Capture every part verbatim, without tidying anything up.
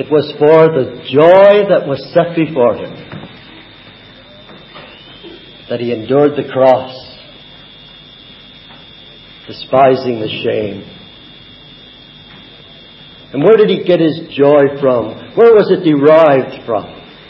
It was for the joy that was set before him that he endured the cross, despising the shame. And where did he get his joy from? Where was it derived from?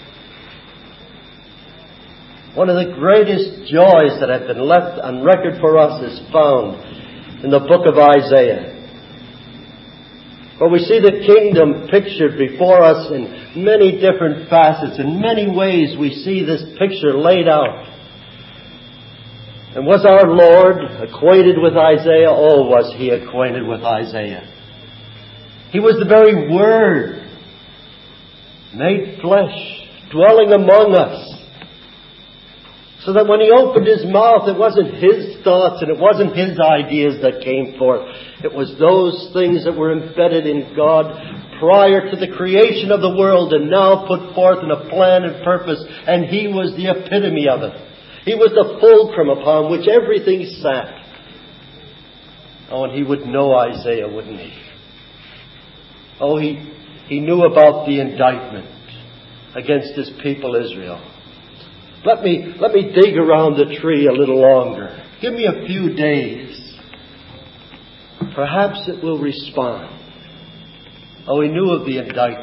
One of the greatest joys that have been left on record for us is found in the book of Isaiah, where we see the kingdom pictured before us in many different facets. In many ways we see this picture laid out. And was our Lord acquainted with Isaiah? Oh, was he acquainted with Isaiah? He was the very Word made flesh, dwelling among us. So that when he opened his mouth, it wasn't his thoughts and it wasn't his ideas that came forth. It was those things that were embedded in God prior to the creation of the world and now put forth in a plan and purpose. And he was the epitome of it. He was the fulcrum upon which everything sat. Oh, and he would know Isaiah, wouldn't he? Oh, he, he knew about the indictment against his people Israel. Let me, let me dig around the tree a little longer. Give me a few days. Perhaps it will respond. Oh, he knew of the indictment.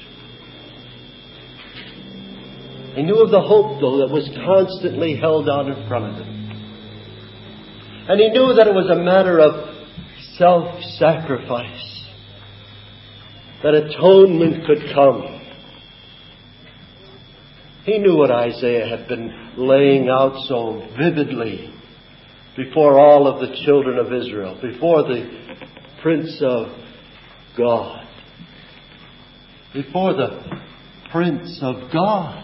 He knew of the hope, though, that was constantly held out in front of him. And he knew that it was a matter of self-sacrifice, that atonement could come. He knew what Isaiah had been laying out so vividly before all of the children of Israel, before the Prince of God, before the Prince of God.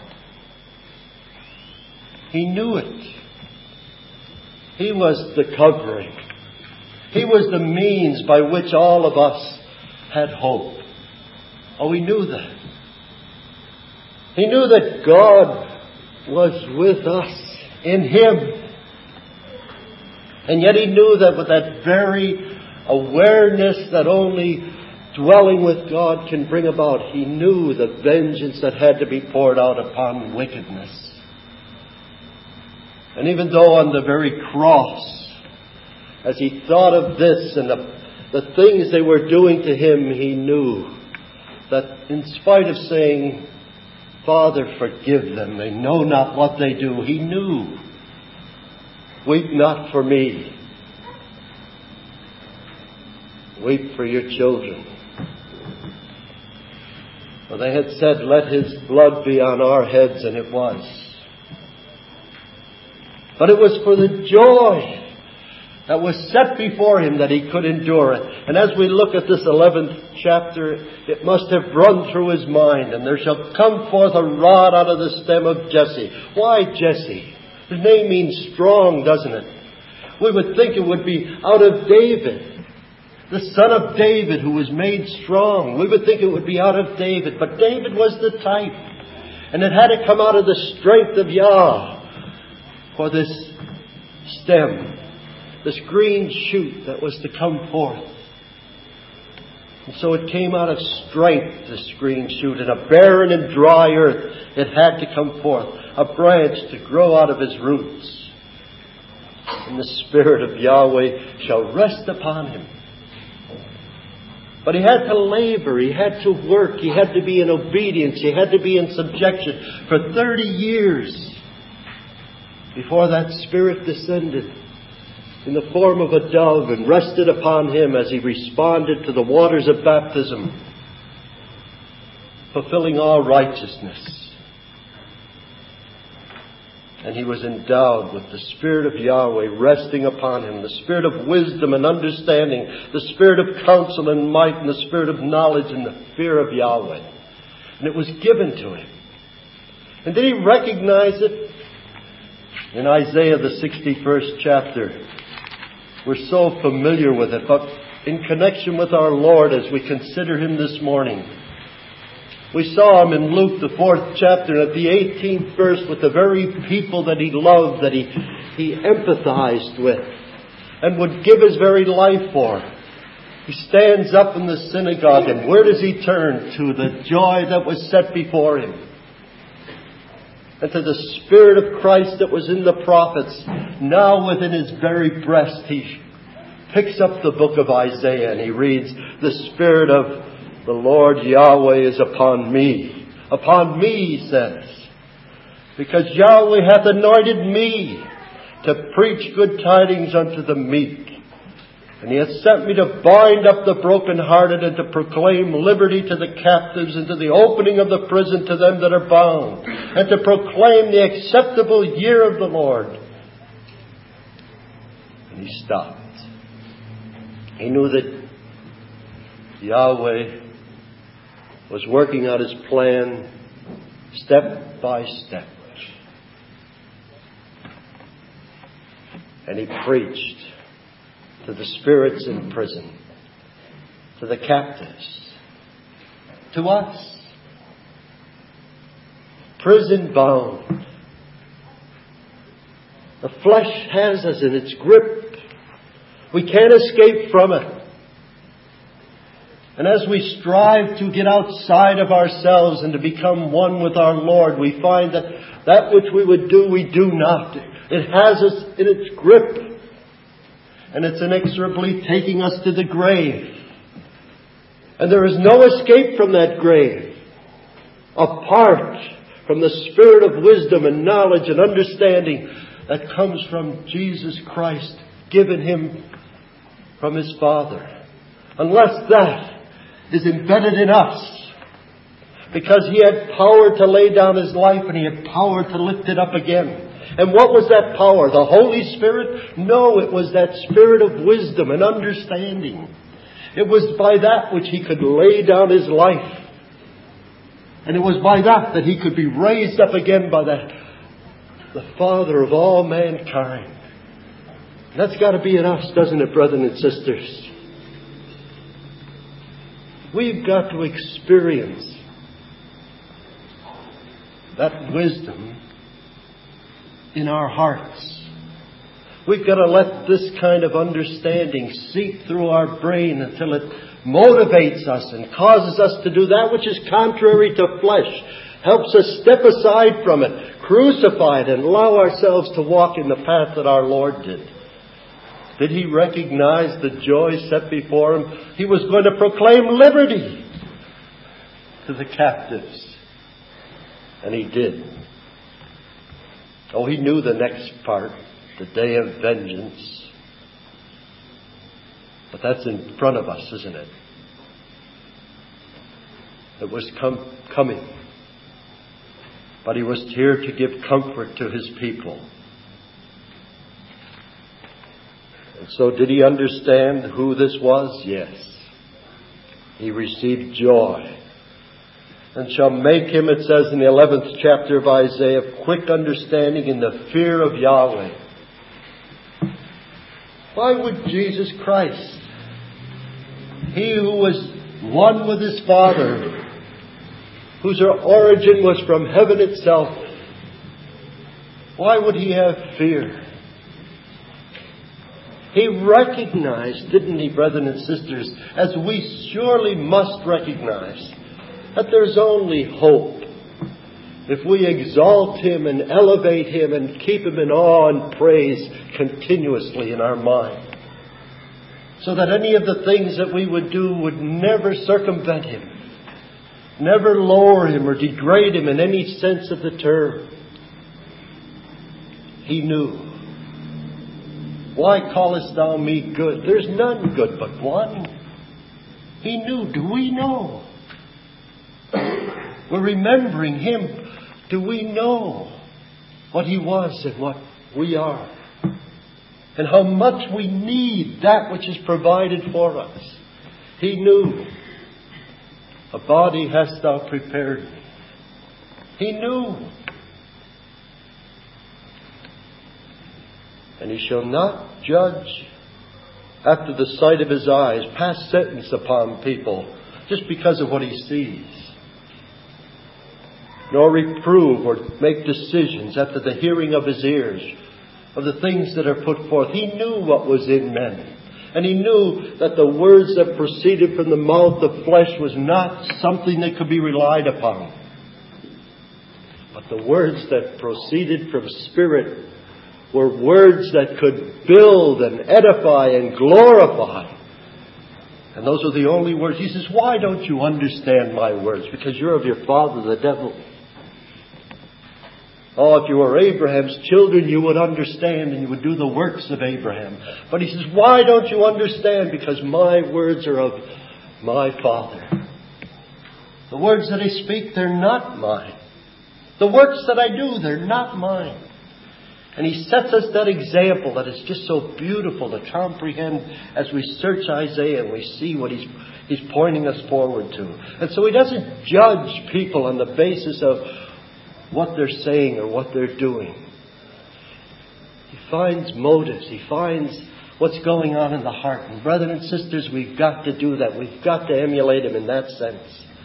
He knew it. He was the covering. He was the means by which all of us had hope. Oh, he knew that. He knew that God was with us in Him. And yet he knew that with that very awareness that only dwelling with God can bring about, he knew the vengeance that had to be poured out upon wickedness. And even though on the very cross, as he thought of this and the, the things they were doing to him, he knew that in spite of saying, Father, forgive them, they know not what they do, he knew, weep not for me, weep for your children. For they had said, let his blood be on our heads, and it was. But it was for the joy that was set before him that he could endure it. And as we look at this eleventh chapter, it must have run through his mind. And there shall come forth a rod out of the stem of Jesse. Why Jesse? His name means strong, doesn't it? We would think it would be out of David, the son of David who was made strong. We would think it would be out of David. But David was the type. And it had to come out of the strength of Yah. For this stem, this green shoot that was to come forth. And so it came out of strength, this green shoot. In a barren and dry earth, it had to come forth. A branch to grow out of his roots. And the Spirit of Yahweh shall rest upon him. But he had to labor, he had to work, he had to be in obedience, he had to be in subjection for thirty years. Before that Spirit descended in the form of a dove and rested upon him as he responded to the waters of baptism, fulfilling all righteousness. And he was endowed with the Spirit of Yahweh resting upon him, the Spirit of wisdom and understanding, the Spirit of counsel and might, and the Spirit of knowledge and the fear of Yahweh. And it was given to him. And did he recognize it? In Isaiah, the sixty-first chapter, we're so familiar with it, but in connection with our Lord as we consider Him this morning, we saw Him in Luke, the fourth chapter, at the eighteenth verse, with the very people that He loved, that He, he empathized with, and would give His very life for. He stands up in the synagogue, and where does he turn? To the joy that was set before him. And to the Spirit of Christ that was in the prophets. Now within his very breast, he picks up the book of Isaiah and he reads, the Spirit of the Lord Yahweh is upon me. Upon me, he says. Because Yahweh hath anointed me to preach good tidings unto the meek. And he hath sent me to bind up the brokenhearted and to proclaim liberty to the captives and to the opening of the prison to them that are bound. And to proclaim the acceptable year of the Lord. And he stopped. He knew that Yahweh was working out his plan step by step. And he preached to the spirits in prison, to the captives, to us, prison bound. The flesh has us in its grip. We can't escape from it. And as we strive to get outside of ourselves and to become one with our Lord, we find that that which we would do, we do not. It has us in its grip. And it's inexorably taking us to the grave. And there is no escape from that grave. Apart from the Spirit of wisdom and knowledge and understanding that comes from Jesus Christ, given him from his Father. Unless that is embedded in us. Because he had power to lay down his life and he had power to lift it up again. And what was that power? The Holy Spirit? No, it was that Spirit of wisdom and understanding. It was by that which he could lay down his life. And it was by that that he could be raised up again by that, the Father of all mankind. That's got to be in us, doesn't it, brethren and sisters? We've got to experience that wisdom in our hearts. We've got to let this kind of understanding seep through our brain until it motivates us and causes us to do that which is contrary to flesh. Helps us step aside from it, crucify it, and allow ourselves to walk in the path that our Lord did. Did he recognize the joy set before him? He was going to proclaim liberty to the captives. And he did. Oh, he knew the next part, the day of vengeance. But that's in front of us, isn't it? It was com- coming. But he was here to give comfort to his people. And so did he understand who this was? Yes. He received joy. And shall make him, it says in the eleventh chapter of Isaiah, quick understanding in the fear of Yahweh. Why would Jesus Christ, he who was one with his Father, whose origin was from heaven itself, why would he have fear? He recognized, didn't he, brethren and sisters, as we surely must recognize, that there's only hope if we exalt him and elevate him and keep him in awe and praise continuously in our mind. So that any of the things that we would do would never circumvent him, never lower him or degrade him in any sense of the term. He knew. Why callest thou me good? There's none good but one. He knew. Do we know? We're remembering him. Do we know what he was and what we are? And how much we need that which is provided for us. He knew. A body hast thou prepared me. He knew. And he shall not judge after the sight of his eyes, pass sentence upon people just because of what he sees. Nor reprove or make decisions after the hearing of his ears, of the things that are put forth. He knew what was in men. And he knew that the words that proceeded from the mouth of flesh was not something that could be relied upon. But the words that proceeded from Spirit were words that could build and edify and glorify. And those are the only words. He says, why don't you understand my words? Because you're of your father, the devil. Oh, if you were Abraham's children, you would understand and you would do the works of Abraham. But he says, why don't you understand? Because my words are of my Father. The words that I speak, they're not mine. The works that I do, they're not mine. And he sets us that example that is just so beautiful to comprehend as we search Isaiah and we see what he's, he's pointing us forward to. And so he doesn't judge people on the basis of what they're saying or what they're doing. He finds motives. He finds what's going on in the heart. And brothers and sisters, we've got to do that. We've got to emulate him in that sense.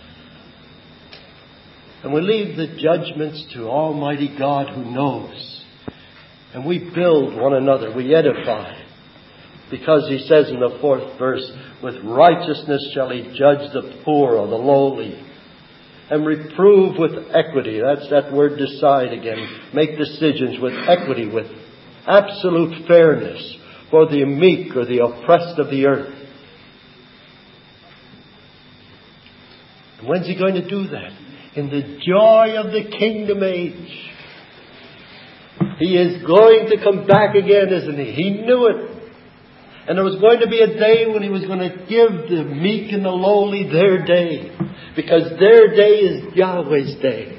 And we leave the judgments to Almighty God who knows. And we build one another. We edify. Because he says in the fourth verse, with righteousness shall he judge the poor or the lowly. And reprove with equity. That's that word decide again. Make decisions with equity, with absolute fairness for the meek or the oppressed of the earth. And when's he going to do that? In the joy of the kingdom age. He is going to come back again, isn't he? He knew it. And there was going to be a day when he was going to give the meek and the lowly their day. Because their day is Yahweh's day.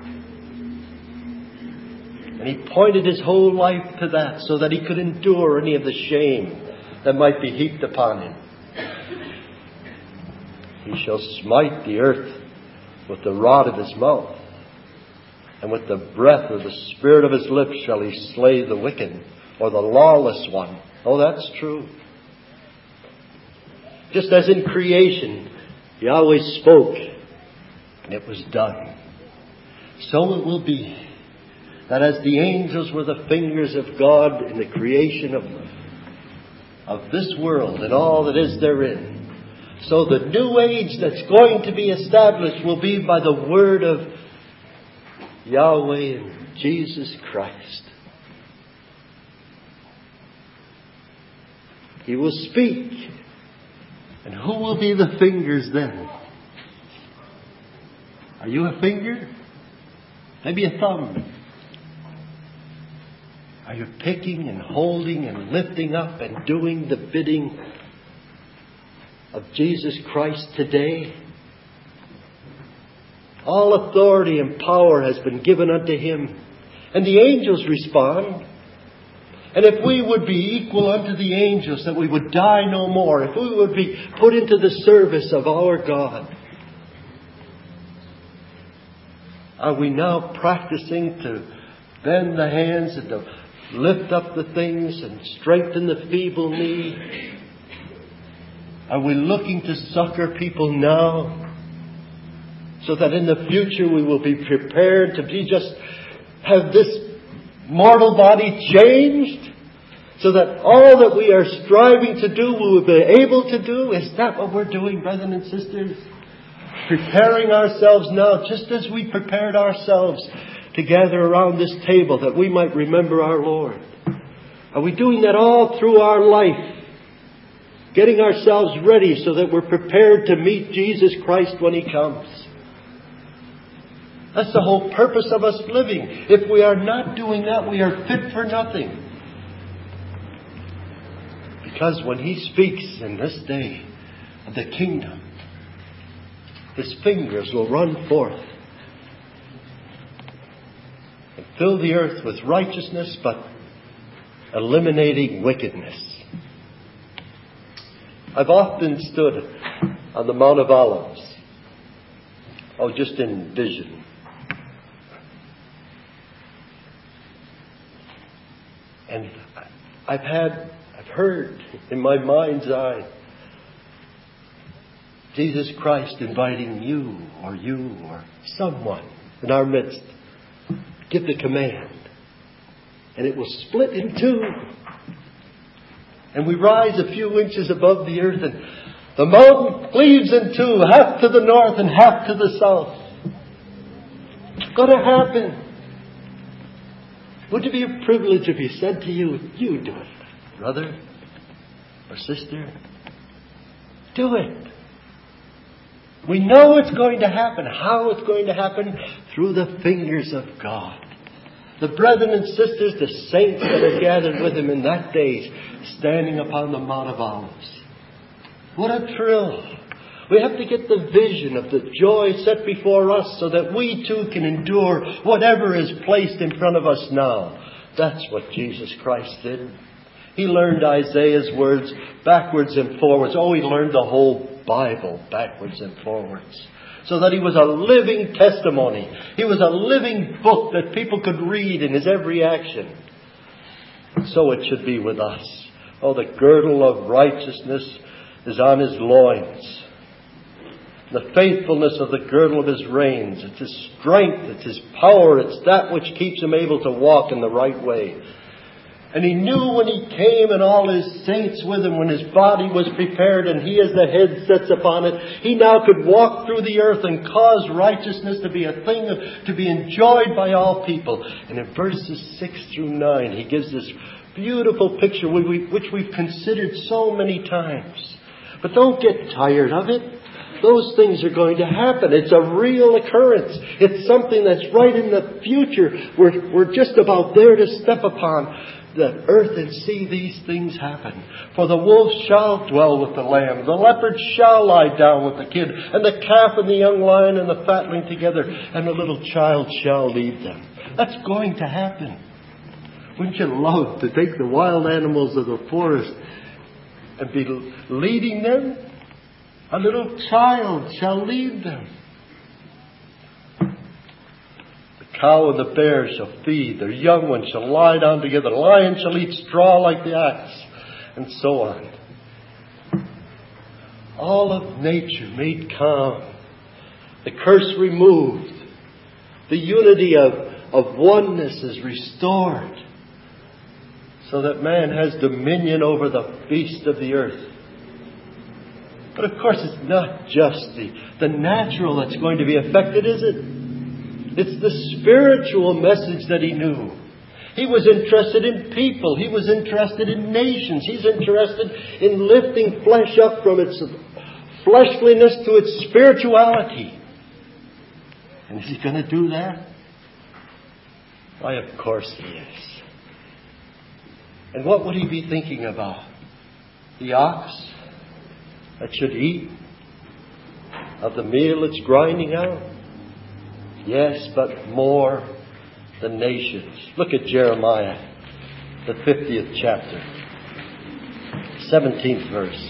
And he pointed his whole life to that so that he could endure any of the shame that might be heaped upon him. He shall smite the earth with the rod of his mouth. And with the breath of the spirit of his lips shall he slay the wicked or the lawless one. Oh, that's true. Just as in creation, Yahweh spoke and it was done. So it will be that as the angels were the fingers of God in the creation of, of this world and all that is therein, so the new age that's going to be established will be by the word of Yahweh and Jesus Christ. He will speak. And who will be the fingers then? Are you a finger? Maybe a thumb. Are you picking and holding and lifting up and doing the bidding of Jesus Christ today? All authority and power has been given unto him. And the angels respond. And if we would be equal unto the angels, that we would die no more, if we would be put into the service of our God, are we now practicing to bend the hands and to lift up the things and strengthen the feeble knee? Are we looking to succor people now so that in the future we will be prepared to be just have this mortal body changed so that all that we are striving to do we will be able to do? Is that what we're doing, brethren and sisters? Preparing ourselves now just as we prepared ourselves to gather around this table that we might remember our Lord. Are we doing that all through our life? Getting ourselves ready so that we're prepared to meet Jesus Christ when He comes. That's the whole purpose of us living. If we are not doing that, we are fit for nothing. Because when He speaks in this day of the kingdom, His fingers will run forth and fill the earth with righteousness, but eliminating wickedness. I've often stood on the Mount of Olives. Oh, just in vision. And I've had, I've heard in my mind's eye Jesus Christ inviting you or you or someone in our midst. Give the command. And it will split in two. And we rise a few inches above the earth, and the mountain cleaves in two, half to the north and half to the south. It's going to happen. Would it be a privilege if he said to you, you do it, brother or sister? Do it. We know it's going to happen. How it's going to happen? Through the fingers of God. The brethren and sisters, the saints that are gathered with him in that day, standing upon the Mount of Olives. What a thrill. We have to get the vision of the joy set before us so that we too can endure whatever is placed in front of us now. That's what Jesus Christ did. He learned Isaiah's words backwards and forwards. Oh, he learned the whole Bible backwards and forwards. So that he was a living testimony. He was a living book that people could read in his every action. So it should be with us. Oh, the girdle of righteousness is on his loins. The faithfulness of the girdle of his reins. It's his strength. It's his power. It's that which keeps him able to walk in the right way. And he knew when he came and all his saints with him, when his body was prepared and he as the head sits upon it, he now could walk through the earth and cause righteousness to be a thing of, to be enjoyed by all people. And in verses six through nine, he gives this beautiful picture which we've considered so many times. But don't get tired of it. Those things are going to happen. It's a real occurrence. It's something that's right in the future. We're, we're just about there to step upon the earth and see these things happen. For the wolf shall dwell with the lamb. The leopard shall lie down with the kid. And the calf and the young lion and the fatling together. And the little child shall lead them. That's going to happen. Wouldn't you love to take the wild animals of the forest and be leading them? A little child shall lead them. The cow and the bear shall feed. Their young ones shall lie down together. The lion shall eat straw like the axe. And so on. All of nature made calm. The curse removed. The unity of, of oneness is restored. So that man has dominion over the beast of the earth. But of course it's not just the, the natural that's going to be affected, is it? It's the spiritual message that he knew. He was interested in people. He was interested in nations. He's interested in lifting flesh up from its fleshliness to its spirituality. And is he going to do that? Why, of course he is. And what would he be thinking about? The ox that should eat of the meal it's grinding out? Yes, but more the nations. Look at Jeremiah, the fiftieth chapter, seventeenth verse.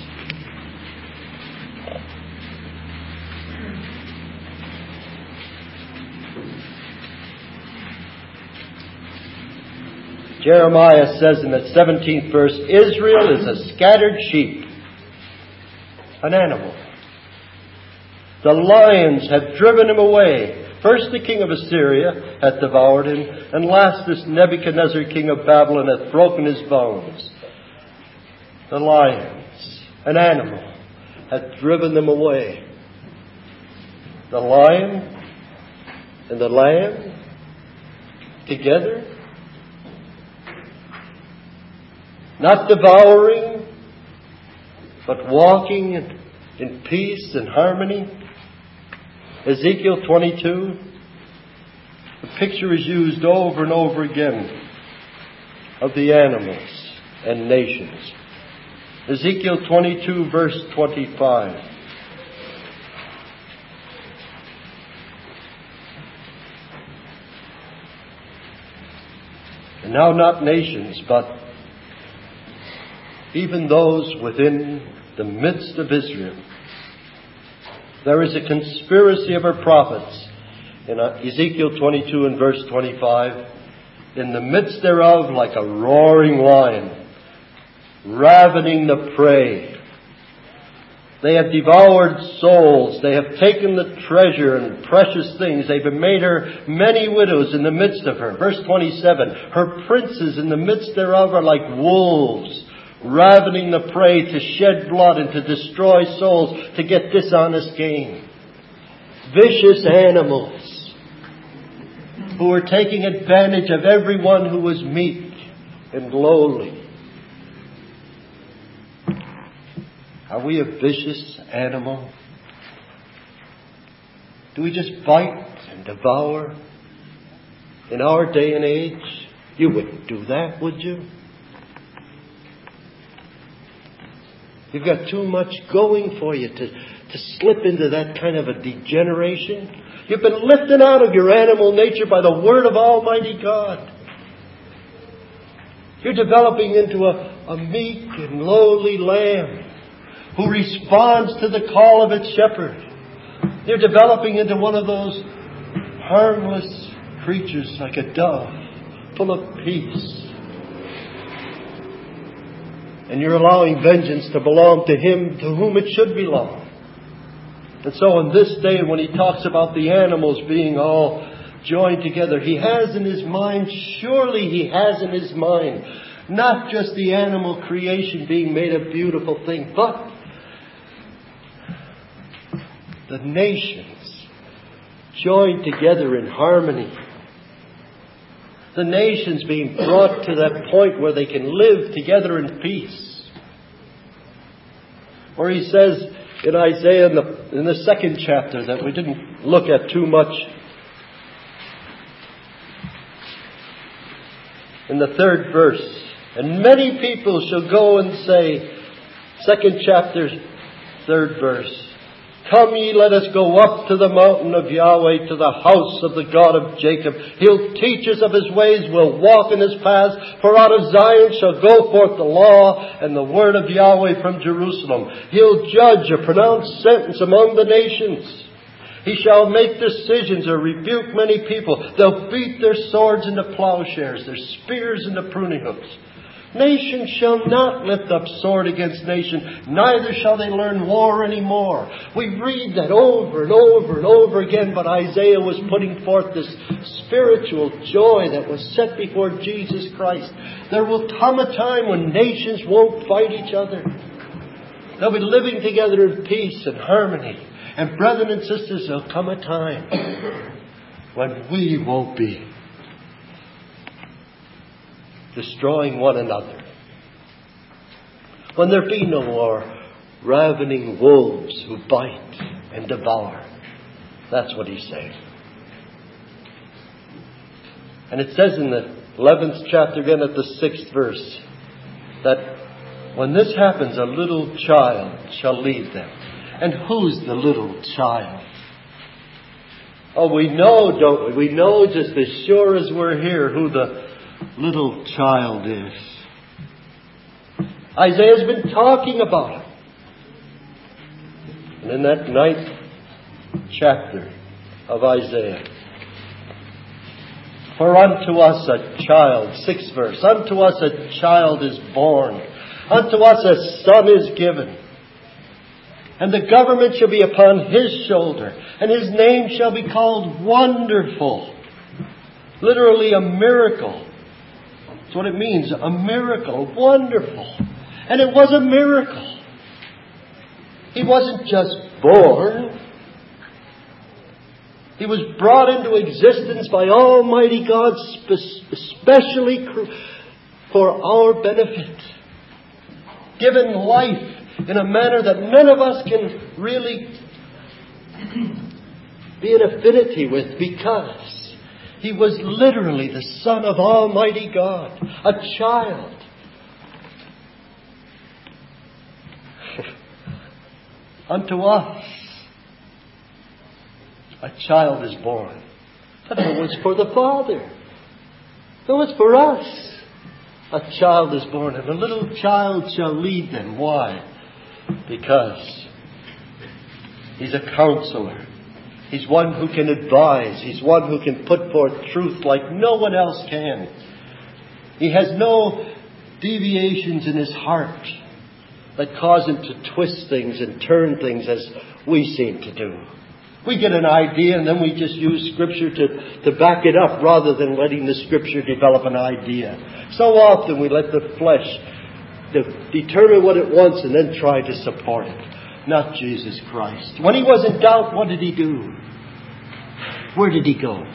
Jeremiah says in the seventeenth verse, Israel is a scattered sheep, an animal. The lions have driven him away. First the king of Assyria hath devoured him, and last this Nebuchadnezzar king of Babylon hath broken his bones. The lions, an animal, hath driven them away. The lion and the lamb together, not devouring, but walking in, in peace and harmony. Ezekiel twenty-two, the picture is used over and over again of the animals and nations. Ezekiel twenty-two, verse twenty-five. And now not nations, but even those within the midst of Israel. There is a conspiracy of her prophets in Ezekiel twenty-two and verse twenty-five. In the midst thereof, like a roaring lion, ravening the prey. They have devoured souls. They have taken the treasure and precious things. They've made her many widows in the midst of her. Verse twenty-seven. Her princes in the midst thereof are like wolves, ravening the prey to shed blood and to destroy souls to get dishonest gain. Vicious animals who were taking advantage of everyone who was meek and lowly. Are we a vicious animal? Do we just bite and devour? In our day and age, you wouldn't do that, would you? You've got too much going for you to, to slip into that kind of a degeneration. You've been lifted out of your animal nature by the Word of Almighty God. You're developing into a, a meek and lowly lamb who responds to the call of its shepherd. You're developing into one of those harmless creatures like a dove, full of peace. And you're allowing vengeance to belong to Him to whom it should belong. And so on this day, when He talks about the animals being all joined together, He has in His mind, surely He has in His mind, not just the animal creation being made a beautiful thing, but the nations joined together in harmony. The nations being brought to that point where they can live together in peace. Or He says in Isaiah in the, in the second chapter that we didn't look at too much. In the third verse, and many people shall go and say, second chapter, third verse, come ye, let us go up to the mountain of Yahweh, to the house of the God of Jacob. He'll teach us of His ways, we'll walk in His paths. For out of Zion shall go forth the law and the word of Yahweh from Jerusalem. He'll judge or pronounce sentence among the nations. He shall make decisions or rebuke many people. They'll beat their swords into plowshares, their spears into pruning hooks. Nation shall not lift up sword against nation, neither shall they learn war anymore. We read that over and over and over again, but Isaiah was putting forth this spiritual joy that was set before Jesus Christ. There will come a time when nations won't fight each other. They'll be living together in peace and harmony. And brethren and sisters, there'll come a time when we won't be destroying one another. When there be no more ravening wolves who bite and devour. That's what He's saying. And it says in the eleventh chapter again at the sixth verse that when this happens, a little child shall lead them. And who's the little child? Oh, we know, don't we? We know just as sure as we're here who the little child is. Isaiah's been talking about it. And in that ninth chapter of Isaiah, for unto us a child, sixth verse, unto us a child is born, unto us a son is given, and the government shall be upon His shoulder, and His name shall be called Wonderful. Literally a miracle. That's what it means, a miracle, wonderful. And it was a miracle. He wasn't just born. He was brought into existence by Almighty God especially for our benefit. Given life in a manner that none of us can really be in affinity with, because He was literally the Son of Almighty God, a child. Unto us a child is born. But it was for the Father. It was for us. A child is born, and a little child shall lead them. Why? Because He's a counselor. He's one who can advise. He's one who can put forth truth like no one else can. He has no deviations in His heart that cause Him to twist things and turn things as we seem to do. We get an idea and then we just use Scripture to, to back it up rather than letting the Scripture develop an idea. So often we let the flesh de- determine what it wants and then try to support it. Not Jesus Christ. When he was in doubt, what did he do? Where did he go?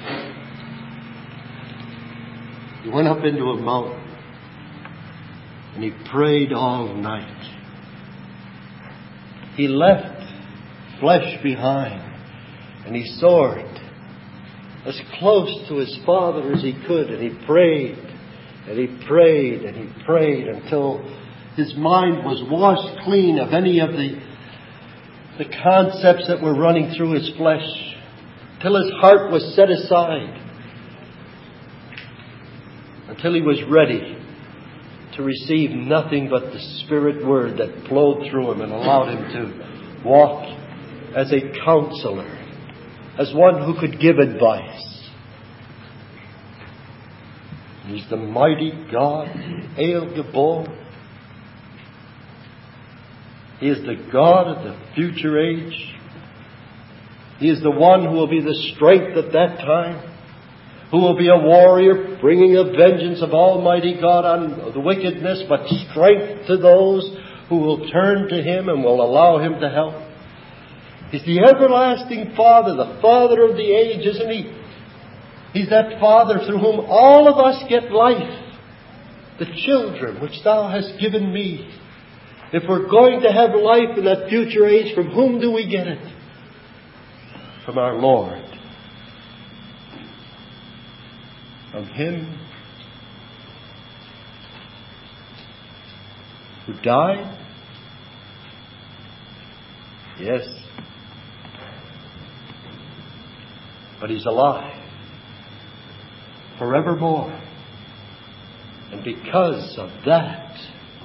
He went up into a mountain and he prayed all night. He left flesh behind and he soared as close to his Father as he could, and he prayed and he prayed and he prayed until his mind was washed clean of any of the, the concepts that were running through his flesh, till his heart was set aside, until he was ready to receive nothing but the Spirit Word that flowed through him and allowed him to walk as a counselor, as one who could give advice. He's the mighty God, El Gabor. He is the God of the future age. He is the one who will be the strength at that time, who will be a warrior, bringing a vengeance of Almighty God on the wickedness, but strength to those who will turn to Him and will allow Him to help. He's the everlasting Father, the Father of the age, isn't He? He's that Father through whom all of us get life. The children which Thou hast given me. If we're going to have life in that future age, from whom do we get it? From our Lord. From Him who died? Yes. But He's alive forevermore. And because of that,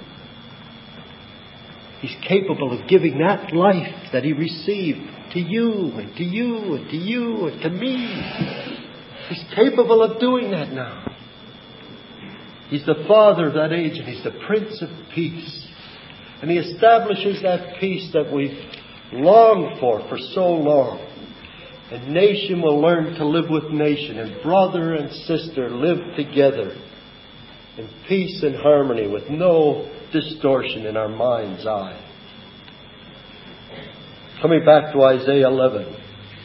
He's capable of giving that life that He received to you and to you and to you and to me. He's capable of doing that now. He's the Father of that age and He's the Prince of Peace. And He establishes that peace that we've longed for for so long. And nation will learn to live with nation, and brother and sister live together in peace and harmony with no distortion in our mind's eye. Coming back to Isaiah eleven.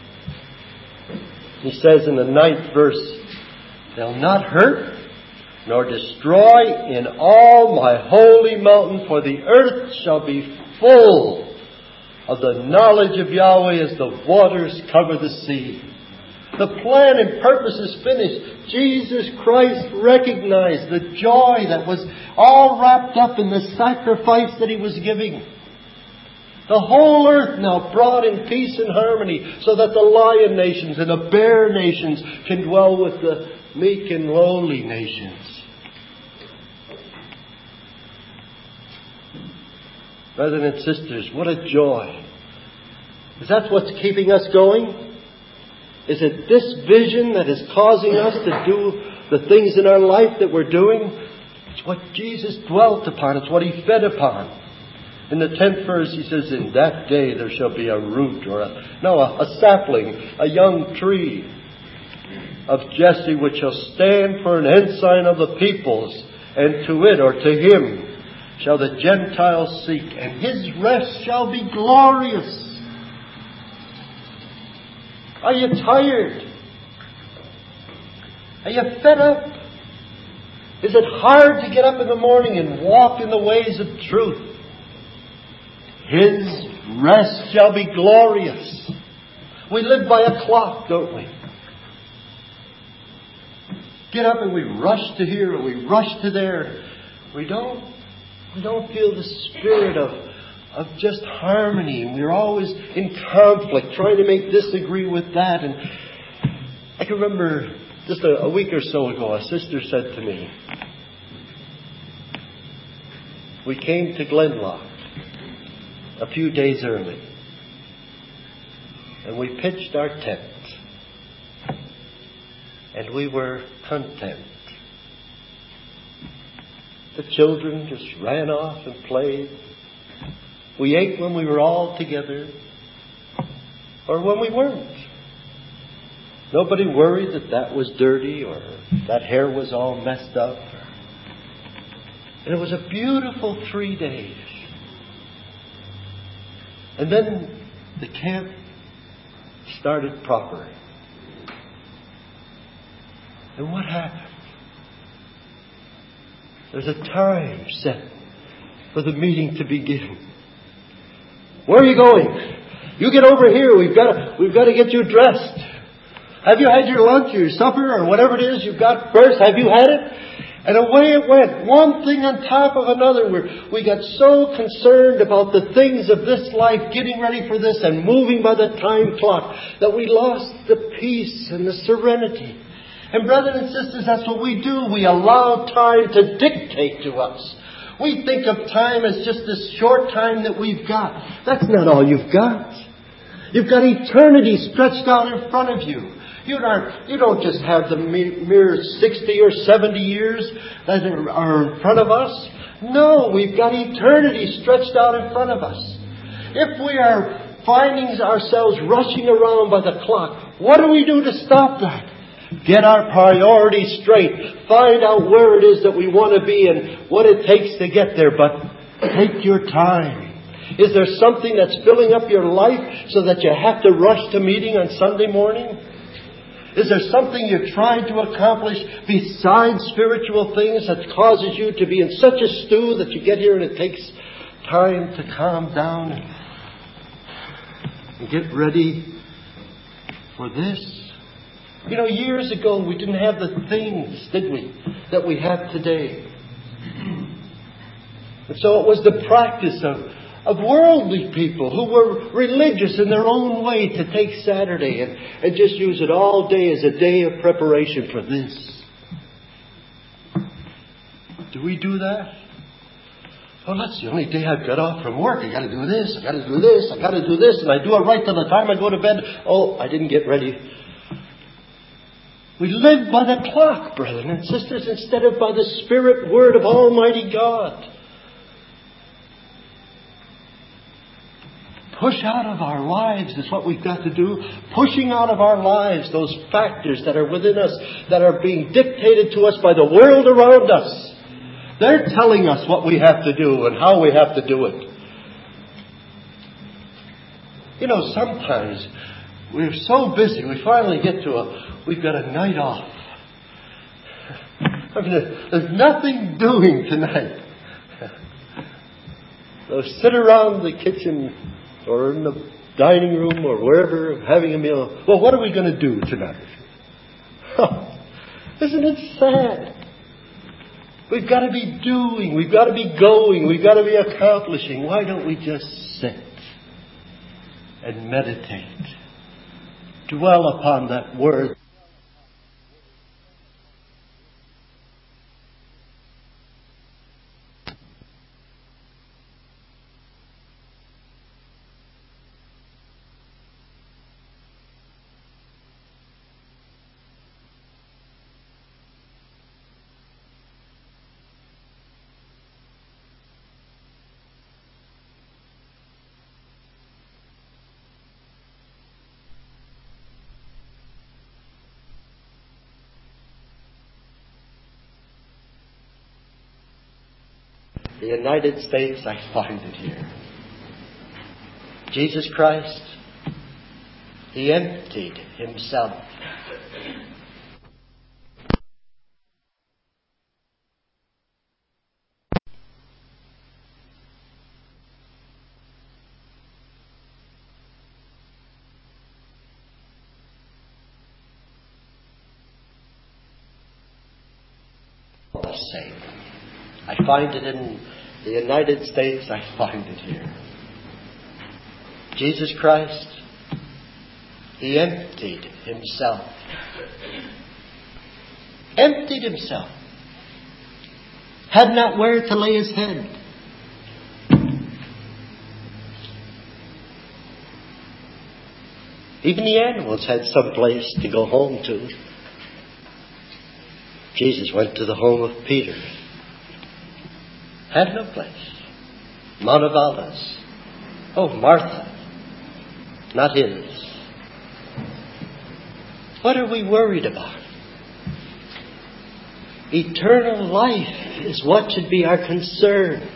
He says in the ninth verse, "They'll not hurt nor destroy in all my holy mountain, for the earth shall be full of the knowledge of Yahweh as the waters cover the sea." The plan and purpose is finished. Jesus Christ recognized the joy that was all wrapped up in the sacrifice that He was giving. The whole earth now brought in peace and harmony, so that the lion nations and the bear nations can dwell with the meek and lowly nations. Brothers and sisters, what a joy. Is that what's keeping us going? Is it this vision that is causing us to do the things in our life that we're doing? It's what Jesus dwelt upon. It's what He fed upon. In the tenth verse He says, "In that day there shall be a root," or a, no, a, a sapling, a young tree of Jesse, which shall stand for an ensign of the peoples, and to it, or to Him, shall the Gentiles seek, and His rest shall be glorious. Are you tired? Are you fed up? Is it hard to get up in the morning and walk in the ways of truth? His rest shall be glorious. We live by a clock, don't we? Get up and we rush to here and we rush to there. We don't, we don't feel the spirit of, of just harmony. And we're always in conflict, trying to make this agree with that. And I can remember just a, a week or so ago, a sister said to me, we came to Glenlock a few days early, and we pitched our tent, and we were content. The children just ran off and played. We ate when we were all together, or when we weren't. Nobody worried that that was dirty or that hair was all messed up. And it was a beautiful three days. And then the camp started proper. And what happened? There's a time set for the meeting to begin. Where are you going? You get over here. We've got to, we've got to get you dressed. Have you had your lunch or your supper or whatever it is you've got first? Have you had it? And away it went. One thing on top of another. We're, we got so concerned about the things of this life, getting ready for this and moving by the time clock, that we lost the peace and the serenity. And brethren and sisters, that's what we do. We allow time to dictate to us. We think of time as just this short time that we've got. That's not all you've got. You've got eternity stretched out in front of you. You don't, you don't just have the mere sixty or seventy years that are in front of us. No, we've got eternity stretched out in front of us. If we are finding ourselves rushing around by the clock, what do we do to stop that? Get our priorities straight. Find out where it is that we want to be and what it takes to get there. But take your time. Is there something that's filling up your life so that you have to rush to meeting on Sunday morning? Is there something you're trying to accomplish besides spiritual things that causes you to be in such a stew that you get here and it takes time to calm down and get ready for this? You know, years ago we didn't have the things, did we, that we have today. And so it was the practice of Of worldly people who were religious in their own way to take Saturday and, and just use it all day as a day of preparation for this. Do we do that? Well, that's the only day I've got off from work. I got to do this, I got to do this, I got to do this, and I do it right till the time I go to bed. Oh, I didn't get ready. We live by the clock, brethren and sisters, instead of by the Spirit Word of Almighty God. Push out of our lives is what we've got to do. Pushing out of our lives those factors that are within us, that are being dictated to us by the world around us. They're telling us what we have to do and how we have to do it. You know, sometimes we're so busy, we finally get to a, we've got a night off. I mean, there's nothing doing tonight. So sit around the kitchen or in the dining room or wherever, having a meal. Well, what are we going to do tonight? Oh, isn't it sad? We've got to be doing. We've got to be going. We've got to be accomplishing. Why don't we just sit and meditate? Dwell upon that word. The United States, I find it here. Jesus Christ, He emptied Himself. For the sake. I find it in the United States. I find it here. Jesus Christ, He emptied Himself. Emptied Himself. Had not where to lay His head. Even the animals had some place to go home to. Jesus went to the home of Peter. Had no place. Mount of Olives. Oh, Martha. Not His. What are we worried about? Eternal life is what should be our concern.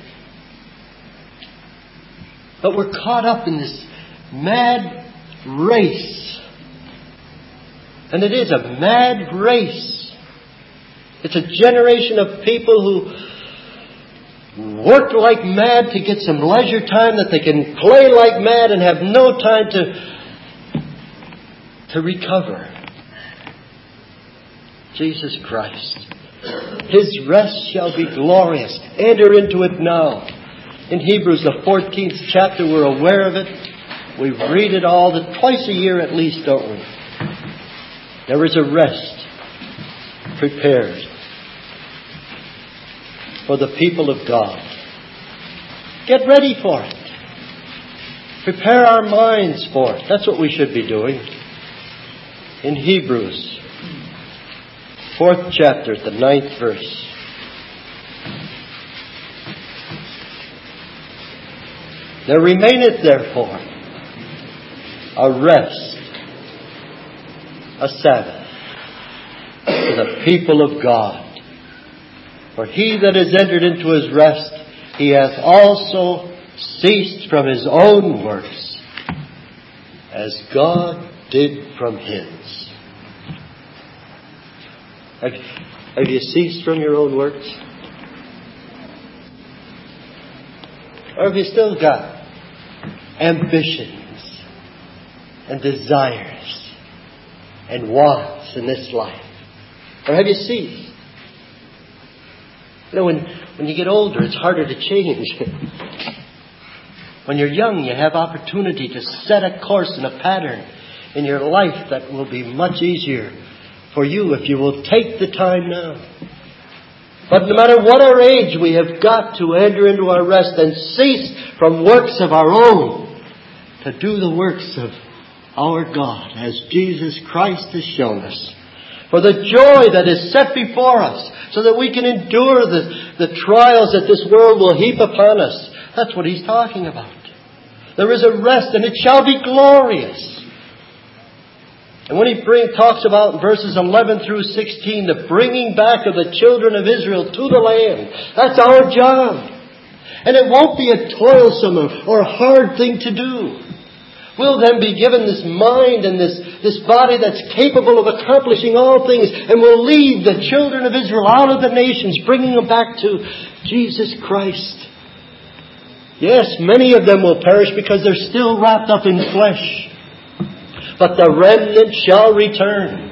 But we're caught up in this mad race. And it is a mad race. It's a generation of people who work like mad to get some leisure time that they can play like mad and have no time to, to recover. Jesus Christ. His rest shall be glorious. Enter into it now. In Hebrews, the fourteenth chapter, we're aware of it. We read it all, the, twice a year at least, don't we? There is a rest prepared for the people of God. Get ready for it. Prepare our minds for it. That's what we should be doing. In Hebrews, fourth chapter, the ninth verse. There remaineth therefore a rest, a Sabbath, to the people of God. For he that is entered into his rest, he hath also ceased from his own works, as God did from his. Have, have you ceased from your own works? Or have you still got ambitions and desires and wants in this life? Or have you ceased? You know, when, when you get older, it's harder to change. When you're young, you have opportunity to set a course and a pattern in your life that will be much easier for you if you will take the time now. But no matter what our age, we have got to enter into our rest and cease from works of our own to do the works of our God, as Jesus Christ has shown us. For the joy that is set before us, so that we can endure the, the trials that this world will heap upon us. That's what he's talking about. There is a rest, and it shall be glorious. And when he bring, talks about in verses eleven through sixteen, the bringing back of the children of Israel to the land, that's our job. And it won't be a toilsome or, or a hard thing to do. We'll then be given this mind and this, this body that's capable of accomplishing all things, and we'll lead the children of Israel out of the nations, bringing them back to Jesus Christ. Yes, many of them will perish because they're still wrapped up in flesh. But the remnant shall return.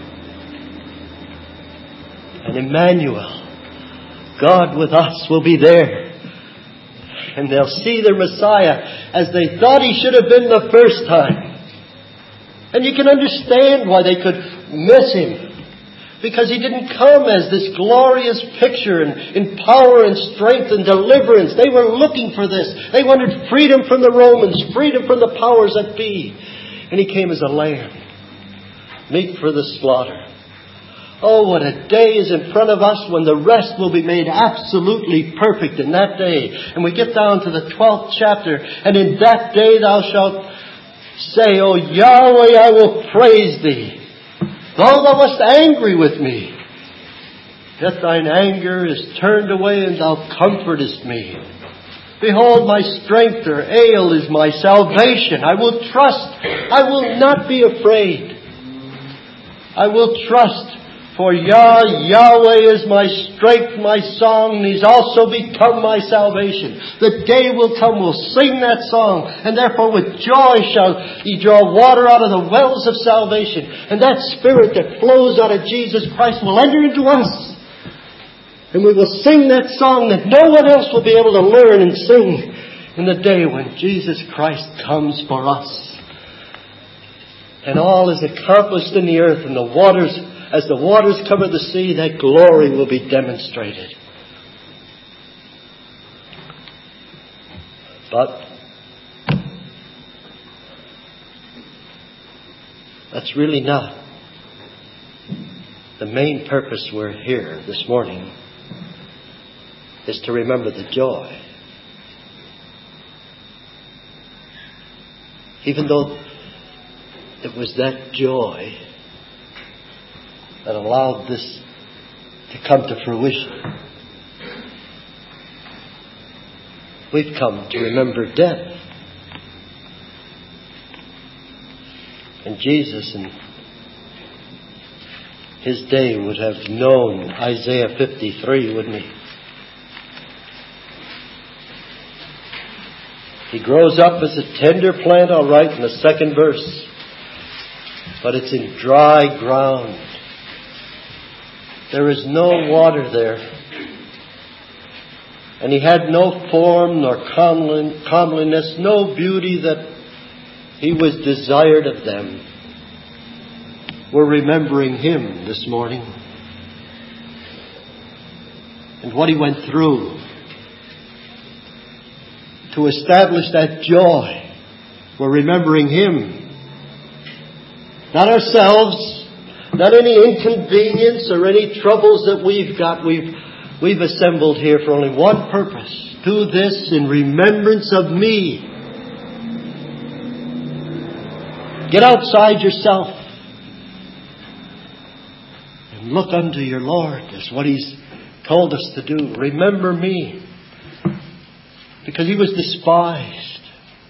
And Emmanuel, God with us, will be there. And they'll see their Messiah as they thought he should have been the first time. And you can understand why they could miss him. Because he didn't come as this glorious picture in, in power and strength and deliverance. They were looking for this. They wanted freedom from the Romans, freedom from the powers that be. And he came as a lamb, meat for the slaughter. Oh, what a day is in front of us when the rest will be made absolutely perfect in that day. And we get down to the twelfth chapter. And in that day thou shalt say, O Yahweh, I will praise thee. Though thou wast angry with me, yet thine anger is turned away and thou comfortest me. Behold, my strength or ale is my salvation. I will trust. I will not be afraid. I will trust. For Yah, Yahweh is my strength, my song, and He's also become my salvation. The day will come, we'll sing that song, and therefore with joy shall He draw water out of the wells of salvation. And that Spirit that flows out of Jesus Christ will enter into us. And we will sing that song that no one else will be able to learn and sing in the day when Jesus Christ comes for us. And all is accomplished in the earth, and the waters, as the waters cover the sea, that glory will be demonstrated. But that's really not the main purpose we're here this morning. Is to remember the joy. Even though it was that joy that allowed this to come to fruition. We've come to remember death. And Jesus in His day would have known Isaiah fifty-three, wouldn't He? He grows up as a tender plant, all right, in the second verse. But it's in dry ground. There is no water there. And He had no form nor comeliness, no beauty that He was desired of them. We're remembering Him this morning. And what He went through to establish that joy. We're remembering Him. Not ourselves, not any inconvenience or any troubles that we've got. We've, we've assembled here for only one purpose. Do this in remembrance of me. Get outside yourself and look unto your Lord. That's what He's told us to do. Remember me. Because He was despised.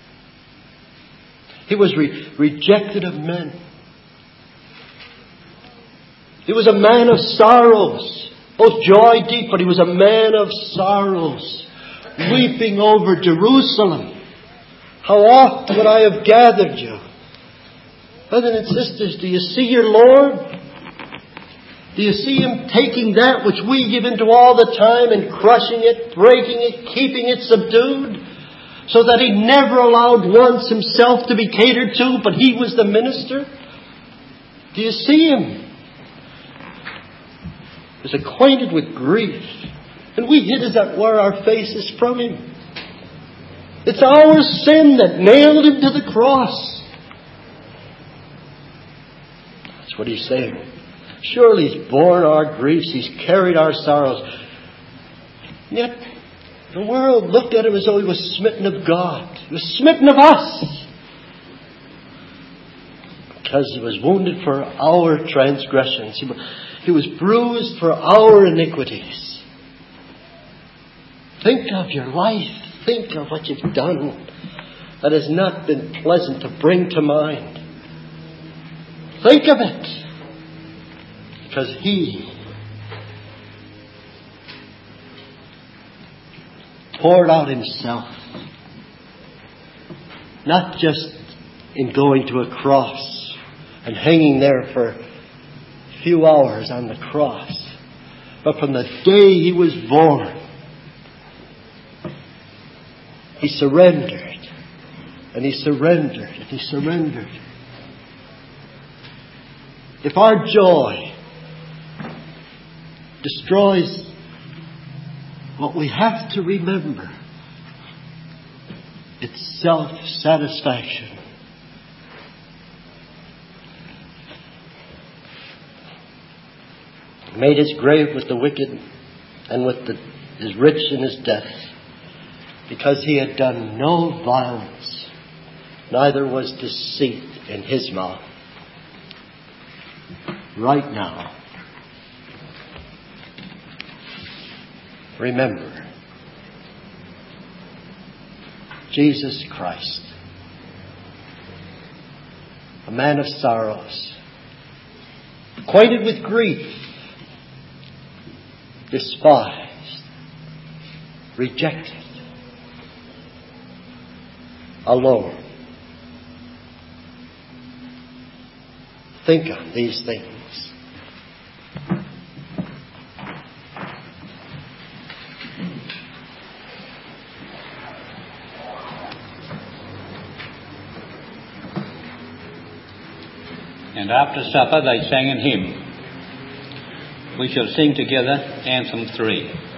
He was re- rejected of men. He was a man of sorrows. Both joy deep, but He was a man of sorrows. Weeping over Jerusalem. How oft would I have gathered you? Brothers and sisters, do you see your Lord? Do you see Him taking that which we give into all the time and crushing it, breaking it, keeping it subdued? So that He never allowed once Himself to be catered to, but He was the minister? Do you see Him? He was acquainted with grief. And we hid as that were our faces from Him. It's our sin that nailed Him to the cross. That's what He's saying. Surely He's borne our griefs. He's carried our sorrows. And yet, the world looked at Him as though He was smitten of God. He was smitten of us. Because He was wounded for our transgressions. He was bruised for our iniquities. Think of your life. Think of what you've done that has not been pleasant to bring to mind. Think of it. Because He poured out Himself. Not just in going to a cross and hanging there for a few hours on the cross, but from the day He was born, He surrendered. And He surrendered. And He surrendered. If our joy destroys what we have to remember, it's self-satisfaction. He made His grave with the wicked and with the is rich in His death, because He had done no violence, neither was deceit in His mouth. Right now, remember Jesus Christ, a man of sorrows, acquainted with grief, despised, rejected, alone. Think on these things. And after supper they sang an hymn. We shall sing together Anthem three.